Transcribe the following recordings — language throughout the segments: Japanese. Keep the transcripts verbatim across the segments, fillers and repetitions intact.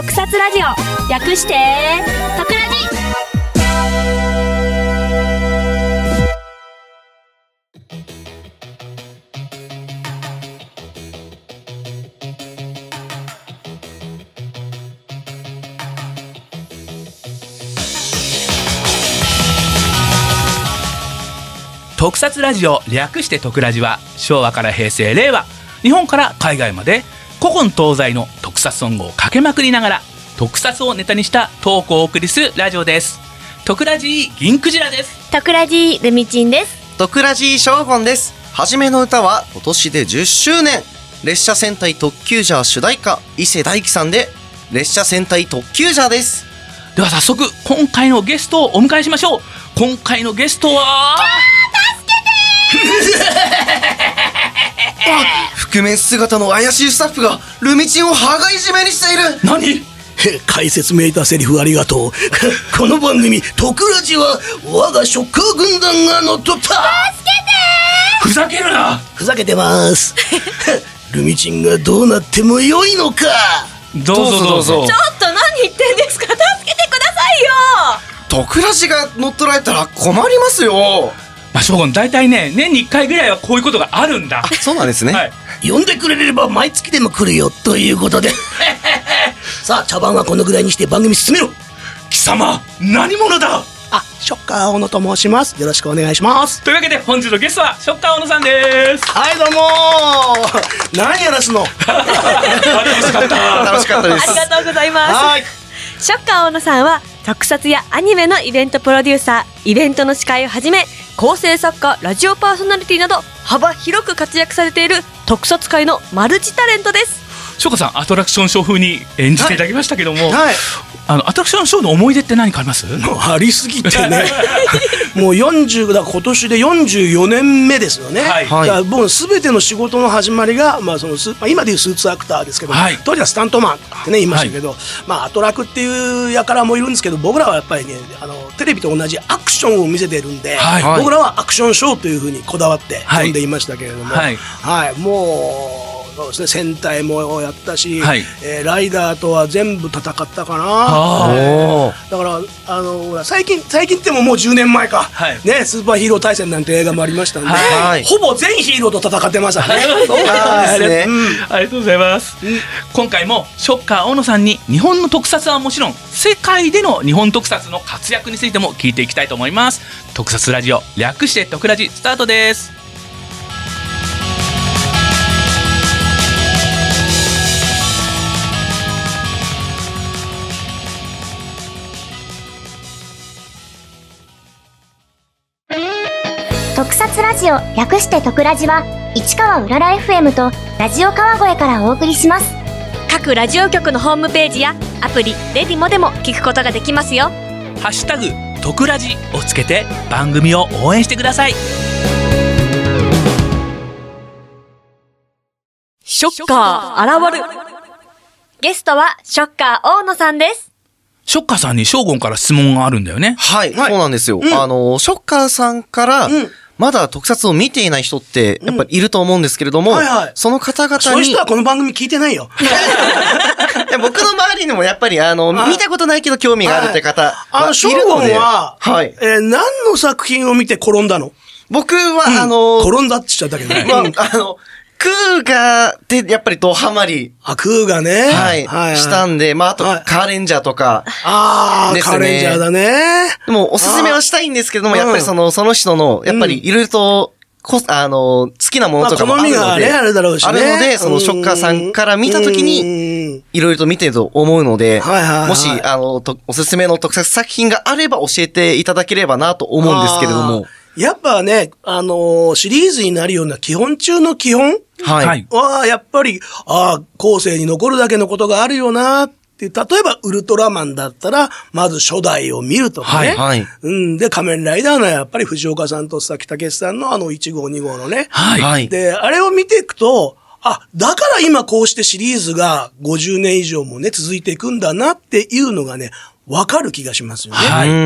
特撮ラジオ、略して特ラジ。 特撮ラジオ、略して特ラジは昭和から平成令和、日本から海外まで古今東西の特撮ソングをかけまくりながら特撮をネタにしたトークをお送りするラジオです。特ラジ銀クジラです。 特ラジルミチンです。 特ラジショーゴンです。はじめの歌は今年でじゅっしゅうねん、列車戦隊特急ジャー主題歌伊勢大輝さんで列車戦隊特急ジャーです。 では早速今回のゲストをお迎えしましょう。今回のゲストは覆面姿の怪しいスタッフがルミチンを羽交い締めにしている。 何？ 解説めいたセリフありがとう。この番組特ラジは我がショッカー軍団が乗っ取った。助けて。ふざけるな。 ふざけてますルミチンがどうなってもよいのか。 どうぞどうぞ。 ちょっと何言ってんですか。助けてくださいよ。 特ラジが乗っ取られたら困りますよ。 まあ、ショーゴン大体ね、年にいっかいぐらいはこういうことがあるんだ。 あ、そうなんですね、はい、 呼んでくれれば毎月でも来るよということでさあ茶番はこのぐらいにして番組進めろ。 貴様何者だ。 あ、ショッカー小野と申します。よろしくお願いします。 というわけで本日のゲストはショッカー小野さんです。 はい、どうもー何やらすの楽しかった楽しかったです。 ありがとうございます。 はい、 ショッカー小野さんは特撮やアニメのイベントプロデューサー、イベントの司会をはじめ構成作家、ラジオパーソナリティなど幅広く活躍されている特撮界のマルチタレントです。 ショッカーさん、アトラクションショー風に演じていただきましたけども、 はい、 あのアトラクションショーの思い出って何かあります？ もうありすぎてねもうよんじゅうだ今年でよんじゅうよねんめですよね、 はい、 だからもう全ての仕事の始まりが、まあ、そのス、まあ、今でいうスーツアクターですけど、 はい、 当時はスタントマンってね言いましたけど、はい、まあ、アトラクっていう輩もいるんですけど、僕らはやっぱりね、あのテレビと同じアクションを見せてるんで、はい、僕らはアクションショーというふうにこだわって呼んでいましたけれども、はいはいはい、もうそうですね、戦隊もやったし、はい、えー、ライダーとは全部戦ったかな。えー、だからあの最近最近ってももうじゅうねんまえか、はい、ね、スーパーヒーロー対戦なんて映画もありましたんで、はい、ほぼ全ヒーローと戦ってましたね。 そうなんですね、うん、 ありがとうございます、うん、今回もショッカー大野さんに日本の特撮はもちろん世界での日本特撮の活躍についても聞いていきたいと思います。特撮ラジオ、略して特ラジ、スタートです。 特撮ラジオ、略して特ラジは市川うらら エフエム とラジオ川越からお送りします。 各ラジオ局のホームページやアプリレディモでも聞くことができますよ。 ハッシュタグ特ラジをつけて番組を応援してください。 ショッカー現る。ゲストはショッカー大野さんです。 ショッカーさんにショーゴンから質問があるんだよね。 はい、はい、そうなんですよ、うん、あのショッカーさんから、うん、まだ特撮を見ていない人ってやっぱりいると思うんですけれども、うん、はいはい、その方々に、 そういう人はこの番組聞いてないよいや僕の周りにもやっぱりあの見たことないけど興味があるって方あのショーゴンは、はい、えー、何の作品を見て転んだの？ 僕は、うん、あの転んだって言っちゃったけどね、 まあ、あのクーガーでやっぱりドハマり。 あ、クーガーね。 はい。はいはい、したんで、まあ、あと、はい、カーレンジャーとか、ね。 ああ、カーレンジャーだね。 でも、おすすめはしたいんですけれども、やっぱりその、その人の、やっぱりいろいろと、こあの、好きなものとかもあるので、まあ、好みがね、あるだろうしね。あるので、その、ショッカーさんから見たときに、いろいろと見てると思うので、はいはいはい、もし、あの、と、おすすめの特撮作品があれば教えていただければなと思うんですけれども。 やっぱね、あのー、シリーズになるような基本中の基本はい。 は、やっぱり、ああ、後世に残るだけのことがあるよなって、例えば、ウルトラマンだったら、まず初代を見るとかね。はい、はい。うん。で、仮面ライダーのやっぱり藤岡さんと佐々木武さんのあのいち号に号のね。はい。で、あれを見ていくと、 あ、だから今こうしてシリーズがごじゅうねん以上もね、続いていくんだなっていうのがね、わかる気がしますよね。はい。うん。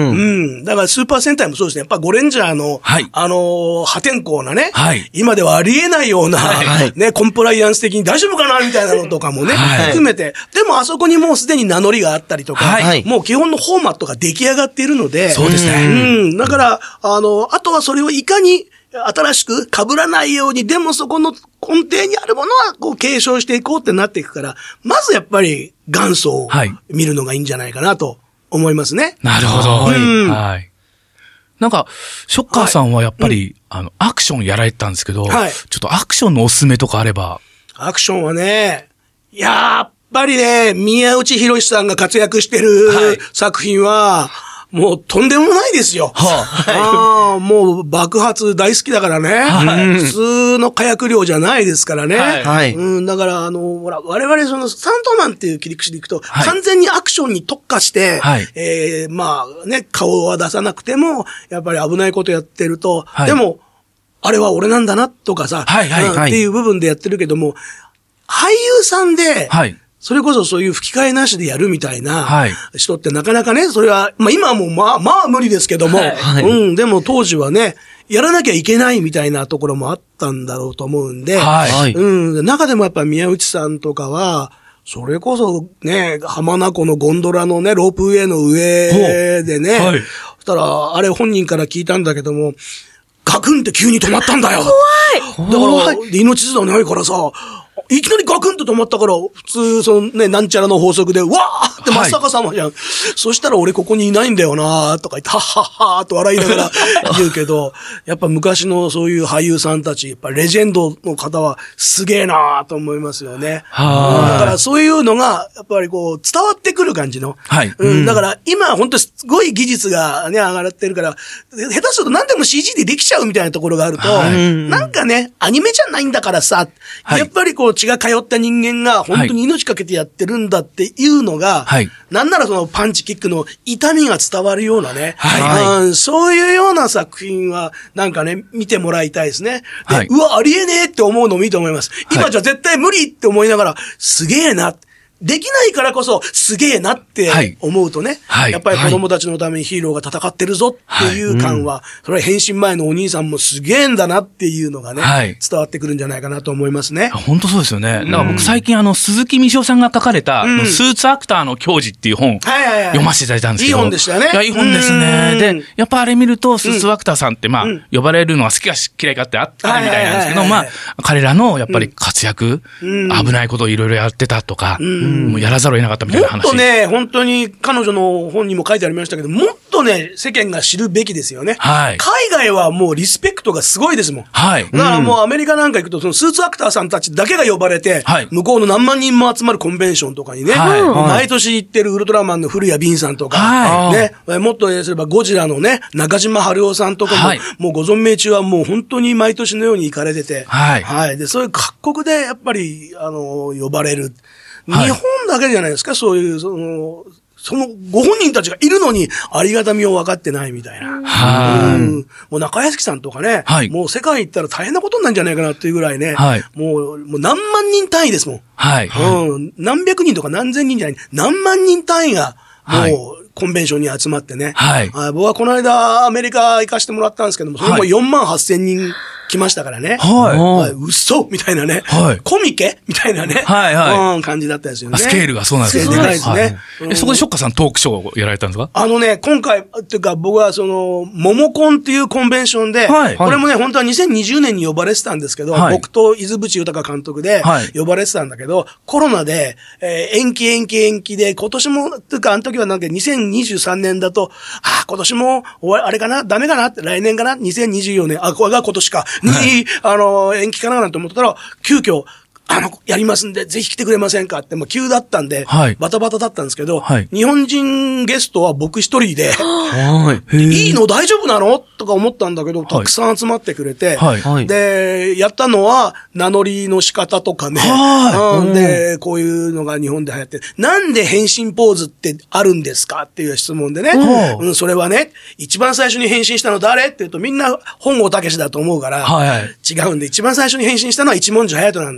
だからスーパー戦隊もそうですね。やっぱゴレンジャーの、はい、あのー、破天荒なね、はい、今ではありえないような、はい、ね、コンプライアンス的に大丈夫かなみたいなのとかもね、はい、含めて、でもあそこにもうすでに名乗りがあったりとか、はい、もう基本のフォーマットが出来上がっているので、 そうですね。 うん。だから、あの、あとはそれをいかに、新しく被らないように、でもそこの根底にあるものはこう継承していこうってなっていくから、まずやっぱり元祖を見るのがいいんじゃないかなと思いますね。 なるほど。うん、はい。なんか、ショッカーさんはやっぱり、はいうん、あの、アクションやられてたんですけど、はい、ちょっとアクションのおすすめとかあれば。 アクションはね、やっぱりね、宮内博さんが活躍してる作品は、はいもうとんでもないですよ。はあ、あもう爆発大好きだからね、はい。普通の火薬量じゃないですからね。はいうん、だからあのほら我々そのスタントマンっていう切り口でいくと、はい、完全にアクションに特化して、はいえー、まあね顔は出さなくてもやっぱり危ないことやってると、はい、でもあれは俺なんだなとかさ、はいはいはい、っていう部分でやってるけども俳優さんで。はいそれこそそういう吹き替えなしでやるみたいな人ってなかなかね、それは、まあ今はもうまあまあ無理ですけども、はいはい、うん、でも当時はね、やらなきゃいけないみたいなところもあったんだろうと思うんで、はい、うん、中でもやっぱ宮内さんとかは、それこそね、浜名湖のゴンドラのね、ロープウェイの上でね、はい、そしたら、あれ本人から聞いたんだけども、ガクンって急に止まったんだよ。怖い。だから、命綱ないからさ、いきなりガクンと止まったから、普通、そのね、なんちゃらの法則で、わーって真っ逆さまじゃん。はい、そしたら俺ここにいないんだよなーとか言って、はっはっはーと笑いながら言うけど、やっぱ昔のそういう俳優さんたち、やっぱレジェンドの方はすげーなーと思いますよね。はだからそういうのが、やっぱりこう、伝わってくる感じの。はい。うん。だから今本当すごい技術がね、上がってるから、下手すると何でも シージー でできちゃうみたいなところがあると、はい、なんかね、アニメじゃないんだからさ、はい、やっぱりこう、血が通った人間が本当に命かけてやってるんだっていうのが、はい、なんならそのパンチキックの痛みが伝わるようなね、はい、うん、そういうような作品はなんかね、見てもらいたいですね。で、はい、うわ、ありえねえって思うのもいいと思います。今じゃ絶対無理って思いながら、すげえな。できないからこそすげえなって思うとね、はい、やっぱり子供たちのためにヒーローが戦ってるぞっていう感は、はいうん、それは変身前のお兄さんもすげえんだなっていうのがね、はい、伝わってくるんじゃないかなと思いますね。 本当そうですよね。だから僕最近あの鈴木みしおさんが書かれた、うん、スーツアクターの矜持っていう本、はいはいはい、読ませていただいたんですけど。 いい本でしたね。 いや、いい本ですね。で、やっぱあれ見るとスーツアクターさんってまあ、うん、呼ばれるのは好きか嫌いかってあったみたいなんですけど、まあ、彼らのやっぱり活躍、うん、危ないことをいろいろやってたとか、うん、もうやらざるを得なかったみたいな話。 もっとね、本当に彼女の本にも書いてありましたけど、もっとね、世間が知るべきですよね。はい。海外はもうリスペクトがすごいですもん。はい。だからもうアメリカなんか行くと、そのスーツアクターさんたちだけが呼ばれて、はい。向こうの何万人も集まるコンベンションとかにね、はい。毎年行ってるウルトラマンの古谷敏さんとか、はい。ね、もっとすればゴジラのね、中島春夫さんとかも、はい。もうご存命中はもう本当に毎年のように行かれてて、はい。はい。で、そういう各国でやっぱり、あの、呼ばれる。はい、日本だけじゃないですか、そういう、その、そのご本人たちがいるのにありがたみを分かってないみたいな。はい。うん、もう中屋敷さんとかね、はい、もう世界行ったら大変なことになるんじゃないかなっていうぐらいね、はい、もう、もう何万人単位ですもん。はい。うん。何百人とか何千人じゃない、何万人単位が、もう、はい、コンベンションに集まってね。はい。僕はこの間アメリカ行かしてもらったんですけども、それもよんまんはっせんにん来ましたからね。はい。嘘みたいなね。はい。コミケみたいなね。はいはい。うん、感じだったですよね。 スケールがそうなんですね。 スケールでかいですね。はいうん、え、そこでショッカさんトークショーをやられたんですか？ あのね、今回、っていうか僕はその、モモコンっていうコンベンションで、はい。これもね、本当はにせんにじゅうねんに呼ばれてたんですけど、はい、僕と伊豆淵豊監督で、呼ばれてたんだけど、コロナで、えー、延期延期延期で、今年も、っていうかあの時はなんかにせんにじゅうさんねんだと、ああ、今年も、あれかなダメかな来年かな ?にせんにじゅうよねん、あ、これが今年か。に、はい、あの、延期かななんて思ってたら、急遽、あの、やりますんで、ぜひ来てくれませんかって、もう急だったんで、はい、バタバタだったんですけど、はい、日本人ゲストは僕一人で、はい、いいの大丈夫なのとか思ったんだけど、たくさん集まってくれて、はい、で、やったのは、名乗りの仕方とかね、はい、うん、で、こういうのが日本で流行って、なんで変身ポーズってあるんですかっていう質問でね、うん、それはね、一番最初に変身したの誰って言うとみんな本郷武だと思うから、はい、違うんで、一番最初に変身したのは一文字隼人なんだよ。はい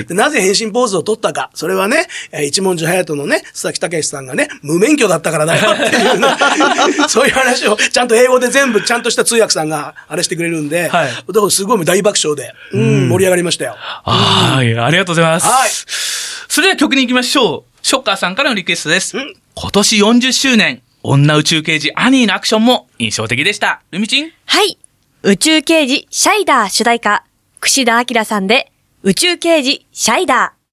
でなぜ変身ポーズを取ったか。それはね、一文字隼人のね、須崎武さんがね、無免許だったからだよっていう、ね、そういう話をちゃんと英語で全部ちゃんとした通訳さんがあれしてくれるんで、はい、だからすごい大爆笑で、うん、盛り上がりましたよ。 はい、ありがとうございます。 はい。 それでは曲に行きましょう。ショッカーさんからのリクエストです。今年よんじゅっしゅうねん、女宇宙刑事アニーのアクションも印象的でした。ルミチン？ はい。宇宙刑事シャイダー主題歌、櫛田明さんで宇宙刑事シャイダー。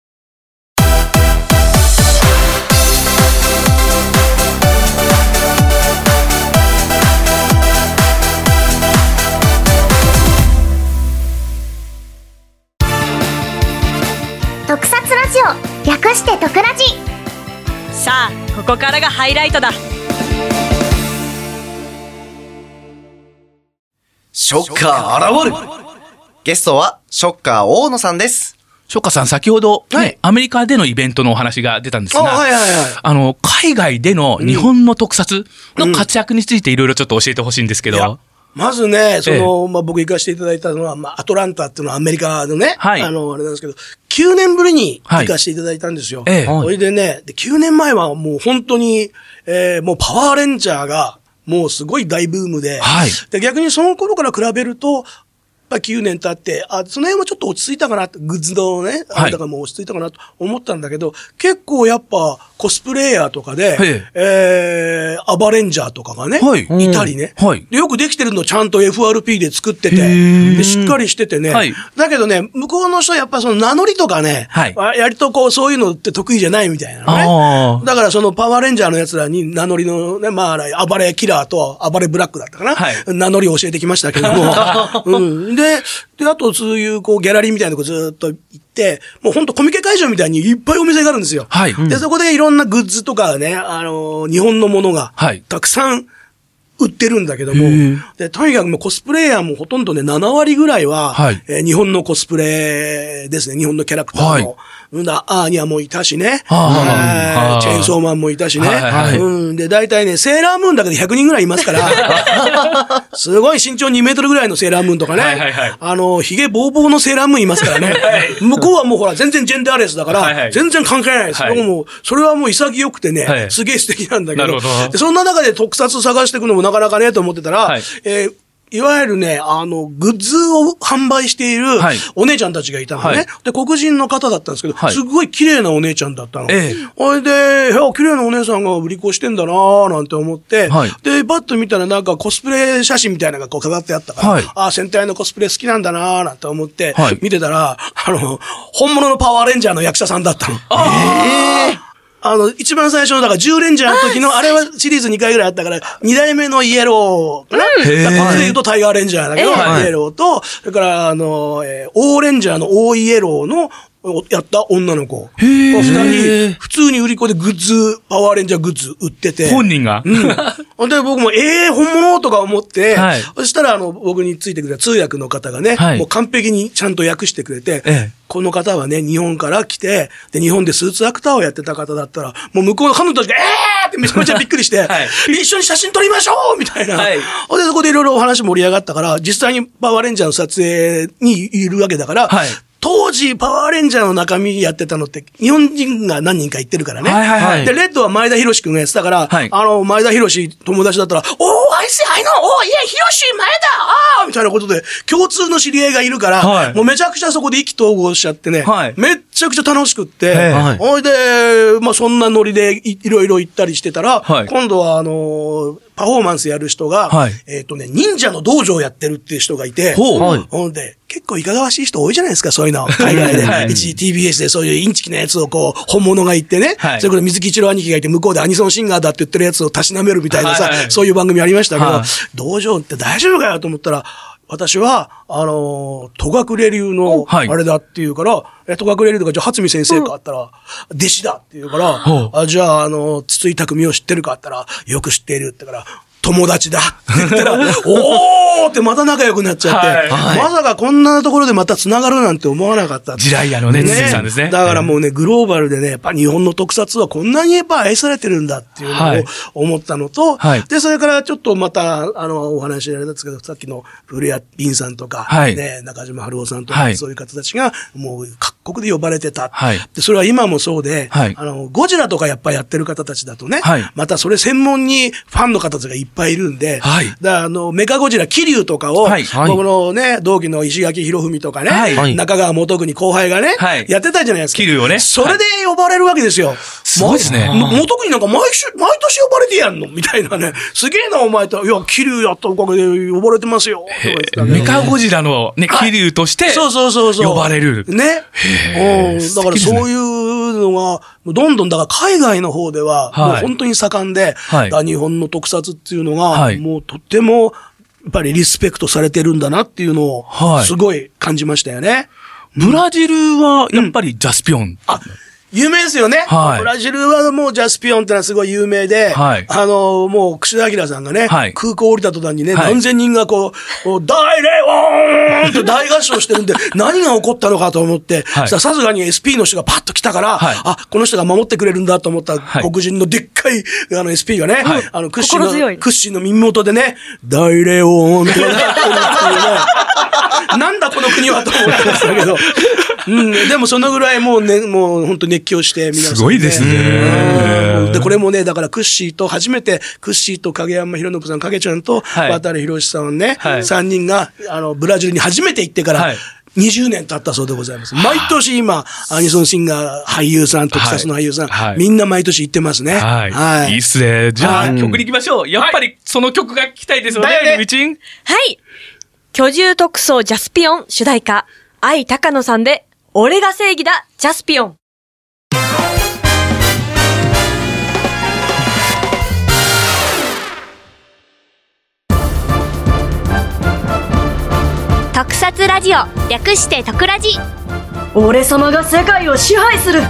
特撮ラジオ、略して特ラジ。 さあ、ここからがハイライトだ。 ショッカー現る。ゲストはショッカー大野さんです。 ショッカーさん、先ほど、ね、はい、アメリカでのイベントのお話が出たんですが、あ、はいはいはい、あの、海外での日本の特撮の活躍についていろいろちょっと教えてほしいんですけど。うんうん、 まずね、その、ええ、まあ、僕行かせていただいたのは、まあ、アトランタっていうのはアメリカのね、はい、あの、あれなんですけど、きゅうねんぶりに行かせていただいたんですよ。はい、それでね、で、きゅうねんまえはもう本当に、えー、もうパワーレンジャーが、もうすごい大ブームで、はい、で逆にその頃から比べると、やっぱきゅうねん経って、あ、その辺もちょっと落ち着いたかな、グッズのね、あれだからもう落ち着いたかなと思ったんだけど、結構やっぱコスプレイヤーとかで、えー、アバレンジャーとかがね、はい、いたりね、はい、で。よくできてるのちゃんと エフアールピー で作ってて、でしっかりしててね、はい、だけどね、向こうの人はやっぱその名乗りとかね、はい、割とこうそういうのって得意じゃないみたいなのね。だからそのパワーレンジャーの奴らに名乗りのね、まあ、暴れキラーと暴れブラックだったかな、はい、名乗りを教えてきましたけども、うんで、で、あと、そういう、こう、ギャラリーみたいなとこずっと行って、もうほんとコミケ会場みたいにいっぱいお店があるんですよ。はい。で、そこでいろんなグッズとかね、あのー、日本のものが、たくさん売ってるんだけども、で、とにかくもうコスプレイヤーもほとんどね、ななわりぐらいは、はい、えー、日本のコスプレですね、日本のキャラクターの。はい、うんだ、アーニャもいたしね、はチェーンソーマンもいたしね、はい、うん、で、大体ね、セーラームーンだけでひゃくにんぐらいいますから、すごい身長にメートルぐらいのセーラームーンとかね、はいはいはい、あの、髭ボーボーのセーラームーンいますからね、はい、向こうはもうほら、全然ジェンダーレスだから、はいはい、全然関係ないです。はい、もうそれはもう潔くてね、はい、すげえ素敵なんだけど、なるほど。で、そんな中で特撮探していくのもなかなかね、と思ってたら、はい、えーいわゆるね、あの、グッズを販売しているお姉ちゃんたちがいたのね。はい、で、黒人の方だったんですけど、はい、すごい綺麗なお姉ちゃんだったの。ええ、それで、いや、綺麗なお姉さんが売り子してんだなーなんて思って、はい、で、バッと見たらなんかコスプレ写真みたいなのがこう飾ってあったから、はい、あ、戦隊のコスプレ好きなんだなーなんて思って、はい、見てたら、あの、本物のパワーレンジャーの役者さんだったの。えーあの、一番最初の、だから、じゅうレンジャーの時の、あれはシリーズにかいぐらいあったから、に代目のイエローかな、うん、だからここで言うとタイガーレンジャーだけど、イエローと、それから、あの、えー、オーレンジャーのオーイエローの、やった女の子。二人、普通に売り子でグッズ、パワーレンジャーグッズ売ってて。 本人がうん。で、僕も、ええー、本物とか思って、はい、そしたら、あの、僕についてくれた通訳の方がね、はい、もう完璧にちゃんと訳してくれて、ええ、この方はね、日本から来て、で、日本でスーツアクターをやってた方だったら、もう向こうの彼女たちが、えーってめちゃめちゃびっくりして、はい、一緒に写真撮りましょうみたいな。はい、で、そこでいろいろお話盛り上がったから、実際にパワーレンジャーの撮影にいるわけだから、はい、当時、パワーレンジャーの中身やってたのって、日本人が何人か言ってるからね。はいはいはい、で、レッドは前田博士くんがやってたから、はい、あの、前田博士友達だったら、おー、I see, I know, おー、いや、博士、前田、あーみたいなことで、共通の知り合いがいるから、はい、もうめちゃくちゃそこで意気投合しちゃってね、はい、めっちゃくちゃ楽しくって、はい、ほいで、まあ、そんなノリで い, いろいろ行ったりしてたら、はい、今度は、あのー、パフォーマンスやる人が、はい、えっ、ー、とね、忍者の道場をやってるっていう人がいて、ほう、ほんで、結構いかがわしい人多いじゃないですか、そういうの。海外で。はい、一時 ティービーエス でそういうインチキなやつをこう、本物が言ってね。はい、それから水木一郎兄貴がいて、向こうでアニソンシンガーだって言ってるやつをたしなめるみたいなさ、はいはい、そういう番組ありましたけど、はい、道場って大丈夫かよと思ったら、私は、あのー、戸隠流の、あれだっていうから、え、戸隠流とか、じゃあ、初見先生かあったら、弟子だっていうから、あ、じゃあ、あの、筒井匠を知ってるかあったら、よく知っているってから、友達だって言ったら、おーってまた仲良くなっちゃって、はい、まさかこんなところでまた繋がるなんて思わなかった。 地雷屋のね、筒井さんですね。 だからもうね、グローバルでね、やっぱ日本の特撮はこんなにやっぱ愛されてるんだっていうのを思ったのと、はい、で、それからちょっとまた、あの、お話あれなんですけど、さっきの古谷凛さんとか、はい、ね、中島春夫さんとか、はい、そういう方たちが、もうかっ国で呼ばれてた。 はい。 で、それは今もそうで、 はい。 あの、ゴジラとかやっぱりやってる方たちだとね、 はい。 またそれ専門にファンの方たちがいっぱいいるんで、 はい。 だからあの、メカゴジラ、桐生とかを、はい。僕のね、同期の石垣博文とかね、はい。中川元国後輩がね、はい。やってたじゃないですか。 桐生をね。 それで呼ばれるわけですよ。 すごいですね。 元国なんか毎週、毎年呼ばれてやんのみたいなね。すげえな、お前と。いや、桐生やったおかげで呼ばれてますよ。 メカゴジラのね、桐生として、そうそうそうそう。呼ばれる。 ね。うん。だからそういうのが、どんどん、だから海外の方では、もう本当に盛んで、はい。日本の特撮っていうのが、はい。もうとっても、やっぱりリスペクトされてるんだなっていうのを、はい。すごい感じましたよね。 ブラジルは、やっぱりジャスピオン。うん、あ、 有名ですよね。はい。ブラジルはもうジャスピオンってのはすごい有名で、はい。あの、もう、串田明さんがね、はい。空港降りた途端にね、はい、何千人がこう、もう大霊音って大合唱してるんで、何が起こったのかと思って、はい。さすがに エスピー の人がパッと来たから、はい。あ、この人が守ってくれるんだと思った黒人のでっかい、あの エスピー がね、はい。あの、屈指の、屈指の耳元でね、大霊音って言ってるっていうね、なんだこの国はと思ってましたけど、うん、でもそのぐらいもうね、もう本当熱狂して皆さん、ね。 すごいですね。 で、これもね、だからクッシーと初めて、クッシーと影山博信さん、影ちゃんと、はい、渡博さんね、はい、さんにんが、あの、ブラジルに初めて行ってから、はい、にじゅうねん経ったそうでございます。毎年今、アニソンシンガー、俳優さん、特撮の俳優さん、はい、みんな毎年行ってますね。 はい。はい、いいっすね。じゃあ、曲に行きましょう。やっぱりその曲が聴きたいですよね、ルミチン。 はい。居住特捜ジャスピオン主題歌、愛高野さんで、俺が正義だ、ジャスピオン。 特撮ラジオ、略して特ラジ。 俺様が世界を支配する。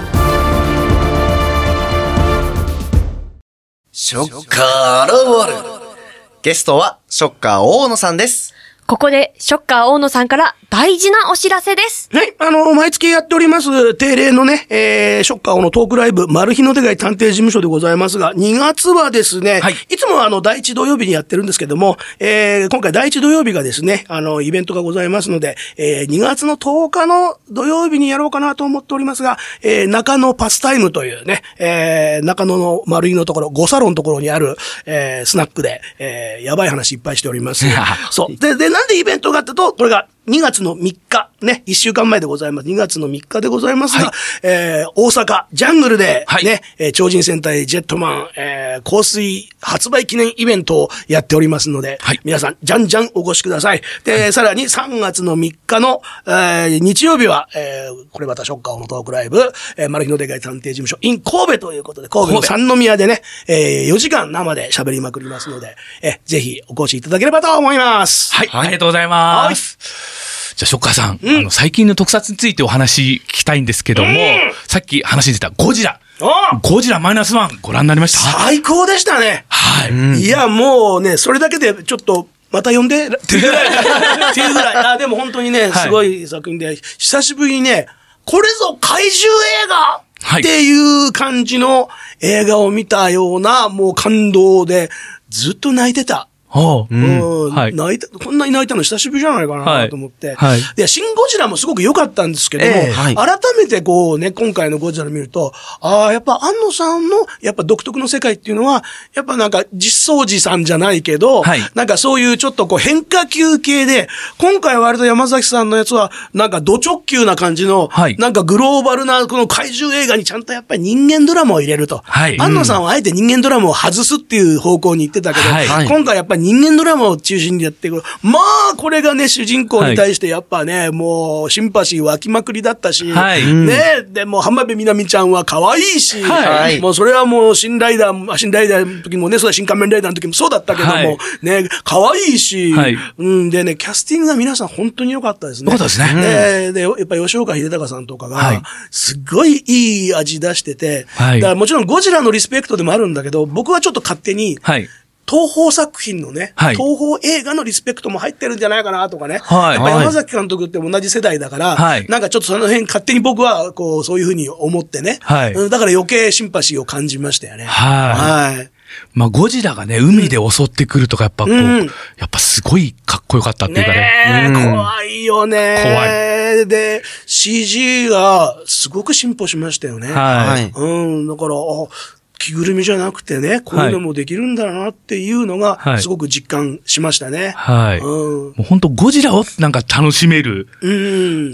ショッカーロール。ゲストはショッカー大野さんです。 ここで、ショッカー大野さんから大事なお知らせです。 はい、あの、毎月やっております、定例のね、えー、ショッカー大野トークライブ、マル秘の手買い探偵事務所でございますが、にがつはですね、はい、いつもあの、第一土曜日にやってるんですけども、えー、今回第一土曜日がですね、あの、イベントがございますので、えー、にがつのとおかの土曜日にやろうかなと思っておりますが、えー、中野パスタイムというね、えー、中野のマル秘のところ、ごサロンのところにある、えー、スナックで、えー、やばい話いっぱいしております。そう。で、で、なんでイベントがあったと、これがにがつのみっか、ね、いっしゅうかんまえでございます。にがつのみっかでございますが、はい、えー、大阪、ジャングルで、ね、はい、えー、超人戦隊ジェットマン、えー、香水発売記念イベントをやっておりますので、はい、皆さん、じゃんじゃんお越しください。で、はい、さらにさんがつのみっかの、えー、日曜日は、えー、これまたショッカーのトークライブ、えー、マル秘のでかい探偵事務所 in 神戸ということで、神戸の三宮でね、えー、よじかん生で喋りまくりますので、えー、ぜひお越しいただければと思います。 はい、はい、ありがとうございます。じゃあ、ショッカーさん、うん、あの、最近の特撮についてお話聞きたいんですけども、うん、さっき話出たゴジラ。ゴジラマイナスワンご覧になりました？ 最高でしたね。はい。うん、いや、もうね、それだけでちょっと、また呼んでっていうぐらい。っていうぐらい。あ、でも本当にね、すごい作品で、はい、久しぶりにね、これぞ怪獣映画っていう感じの映画を見たような、もう感動で、ずっと泣いてた。はあ、うん。はい。泣いた、こんなに泣いたの久しぶりじゃないかなと思って。はい。いや、シンゴジラもすごく良かったんですけども、えーはい、改めてこうね、今回のゴジラ見ると、ああ、やっぱ安野さんの、やっぱ独特の世界っていうのは、やっぱなんか実相寺さんじゃないけど、はい、なんかそういうちょっとこう変化球系で、今回割と山崎さんのやつは、なんかド直球な感じの、はい、なんかグローバルなこの怪獣映画にちゃんとやっぱり人間ドラマを入れると。はい。安野さんはあえて人間ドラマを外すっていう方向に行ってたけど、はい、今回やっぱり人間ドラマを中心にやってくる。まあ、これがね、主人公に対してやっぱね、はい、もう、シンパシー湧きまくりだったし、はい、ね、で、もう、浜辺美波ちゃんは可愛いし、はい、もう、それはもう、新ライダー、新ライダーの時もね、それは新仮面ライダーの時もそうだったけども、はい、ね、可愛いし、はい、うん、でね、キャスティングが皆さん本当に良かったですね。 良かったですね。 で、でやっぱ吉岡秀隆さんとかが、はい、すっごいいい味出してて、はい、だからもちろんゴジラのリスペクトでもあるんだけど、僕はちょっと勝手に、はい東宝作品のね、はい、東宝映画のリスペクトも入ってるんじゃないかなとかね。はい、やっぱ山崎監督って同じ世代だから、はい、なんかちょっとその辺勝手に僕はこうそういうふうに思ってね、はい、だから余計シンパシーを感じましたよね。はい。はい、 まあゴジラがね海で襲ってくるとかやっぱこう、うん、やっぱすごいかっこよかったっていうかね。 ねえ、うん、怖いよね。怖い。 れで シージー がすごく進歩しましたよね。 はい。 うん。だから、あ、着ぐるみじゃなくてね、こういうのもできるんだなっていうのが、すごく実感しましたね。 はい。うん、もう本当ゴジラをなんか楽しめる。うん。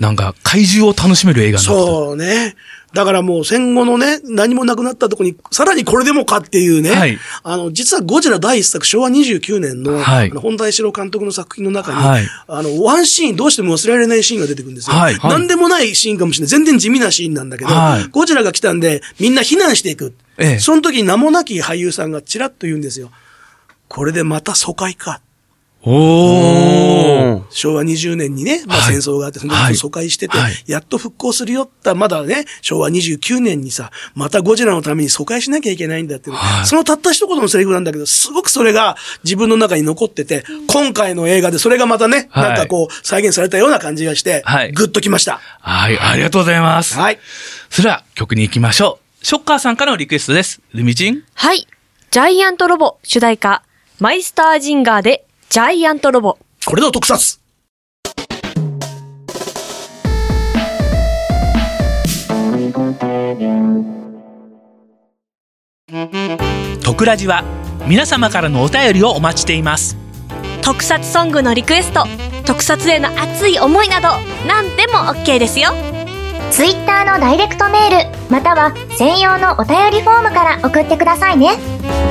なんか怪獣を楽しめる映画になった。 そうね。だからもう戦後のね、何もなくなったところに、さらにこれでもかっていうね。はい。あの、実はゴジラ第一作、しょうわにじゅうきゅうねんの、はい、あの本田一郎監督の作品の中に、はい、あの、ワンシーン、どうしても忘れられないシーンが出てくるんですよ。はい。なんでもないシーンかもしれない。全然地味なシーンなんだけど、はい、ゴジラが来たんで、みんな避難していく。ええ。その時に名もなき俳優さんがちらっと言うんですよ。これでまた疎開か。おー。しょうわにじゅうねんにね、まあ戦争があって、その時疎開してて、はい、やっと復興するよった、まだね、しょうわにじゅうきゅうねんにさ、またゴジラのために疎開しなきゃいけないんだっていう、はい、そのたった一言のセリフなんだけど、すごくそれが自分の中に残ってて、今回の映画でそれがまたね、はい、なんかこう、再現されたような感じがして、はい、ぐっときました。 はい、ありがとうございます。はい。それでは曲に行きましょう。ショッカーさんからのリクエストです。ルミチン。 はい。ジャイアントロボ主題歌、マイスタージンガーで、ジャイアントロボ。 これの特撮。 特ラジは皆様からのお便りをお待ちしています。 特撮ソングのリクエスト、特撮への熱い思いなど何でも OK ですよ。 ツイッターのダイレクトメールまたは専用のお便りフォームから送ってくださいね。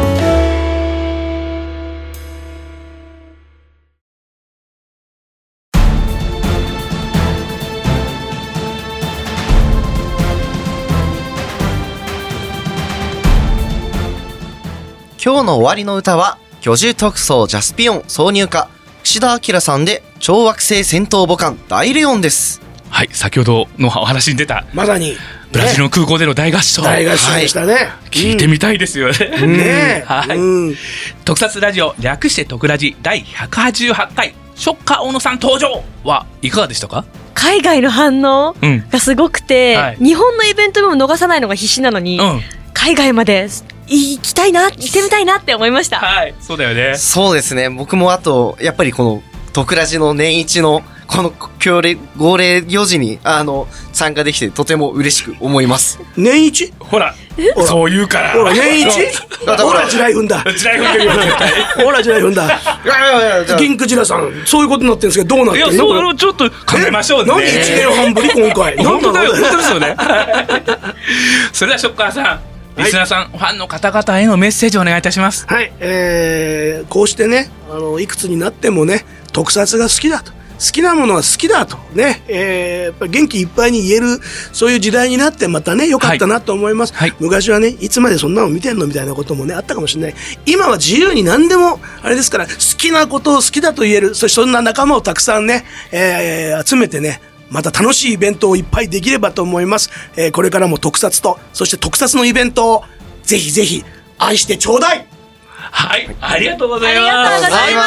今日の終わりの歌は巨獣特捜ジャスピオン挿入歌岸田明さんで超惑星戦闘母艦大レオンです。 はい、先ほどのお話に出たまさにブラジルの空港での大合唱、 大合唱でしたね、はい、 聞いてみたいですよね、 うん、ねはい、うん、特撮ラジオ略して特ラジ第ひゃくはちじゅうはちかいショッカー大野さん登場はいかがでしたか？ 海外の反応がすごくて、うんはい、日本のイベントでも逃さないのが必死なのに、うん、海外まで行きたいな、行ってみたいなって思いました。 はい、そうだよね。 そうですね。僕もあとやっぱりこの特ラジの年一のこの協力号令行事にあの参加できてとても嬉しく思います。 年一？ ほら、そう言うから。 ほら年一？ほら地雷踏んだ。 地雷踏んでるよ絶対。 ほら地雷踏んだ。いやいやいや。ギンクジラさん、そういうことになってるんですけどどうなってるの？いや、 それをちょっと考えましょうね。 何一年半ぶり今回。 本当だよ、本当ですよね。それではショッカーさん。リスナーさん、はい、ファンの方々へのメッセージをお願いいたします。 はい、えー、こうしてね、あのいくつになってもね、特撮が好きだと、好きなものは好きだとね、えー、やっぱり元気いっぱいに言えるそういう時代になってまたね良かったなと思います。はいはい、昔はねいつまでそんなの見てんのみたいなこともねあったかもしれない。今は自由に何でもあれですから、好きなことを好きだと言える、そしてそんな仲間をたくさんね、えー、集めてね。また楽しいイベントをいっぱいできればと思います。えー、これからも特撮と、そして特撮のイベントをぜひぜひ愛してちょうだい。 はい、ありがとうございます。 ありがとうございます。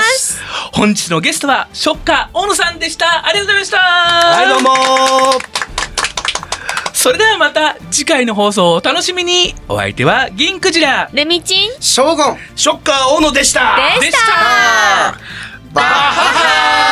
本日のゲストはショッカー大野さんでした。ありがとうございました。 はい、どうもー。それではまた次回の放送をお楽しみに。お相手は銀クジラ、 レミチン、 ショーゴン、 ショッカー大野でした。 でした。 バッハハー。